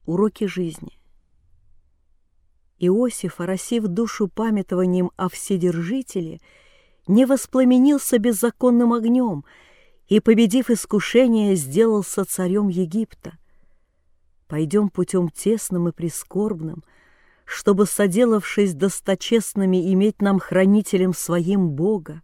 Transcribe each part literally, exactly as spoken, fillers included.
Уроки жизни. Иосиф, оросив душу памятованием о Вседержителе, не воспламенился беззаконным огнем и, победив искушение, сделался царем Египта. Пойдем путем тесным и прискорбным, чтобы, соделавшись досточестными, иметь нам хранителем своим Бога.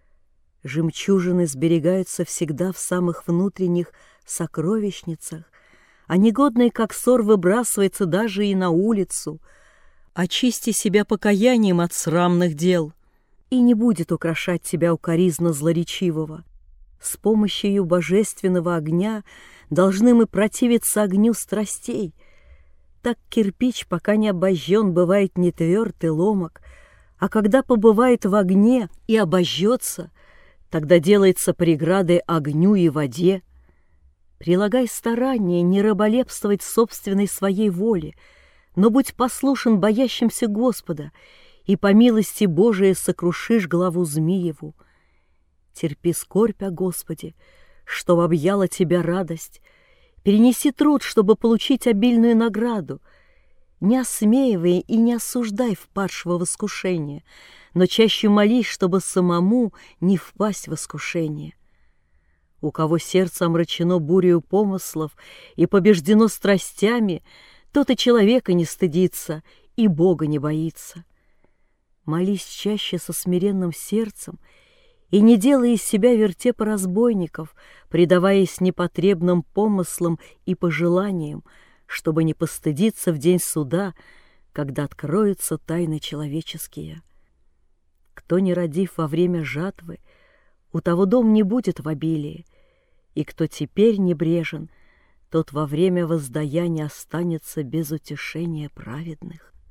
Жемчужины сберегаются всегда в самых внутренних сокровищницах, а негодный, как ссор, выбрасывается даже и на улицу. Очисти себя покаянием от срамных дел, и не будет украшать тебя укоризна злоречивого. С помощью божественного огня должны мы противиться огню страстей. Так кирпич, пока не обожжен, бывает не тверд и ломок, а когда побывает в огне и обожжется, тогда делается преградой огню и воде. Прилагай старание не раболепствовать собственной своей воле, но будь послушен боящимся Господа, и по милости Божией сокрушишь главу Змиеву. Терпи скорбь о Господе, чтобы объяла тебя радость. Перенеси труд, чтобы получить обильную награду. Не осмеивай и не осуждай впадшего в искушение, но чаще молись, чтобы самому не впасть в искушение. У кого сердце омрачено бурею помыслов и побеждено страстями, тот и человека не стыдится, и Бога не боится. Молись чаще со смиренным сердцем и не делай из себя вертепа разбойников, предаваясь непотребным помыслам и пожеланиям, чтобы не постыдиться в день суда, когда откроются тайны человеческие. Кто не родив во время жатвы, у того дом не будет в обилии, и кто теперь небрежен, тот во время воздаяния останется без утешения праведных.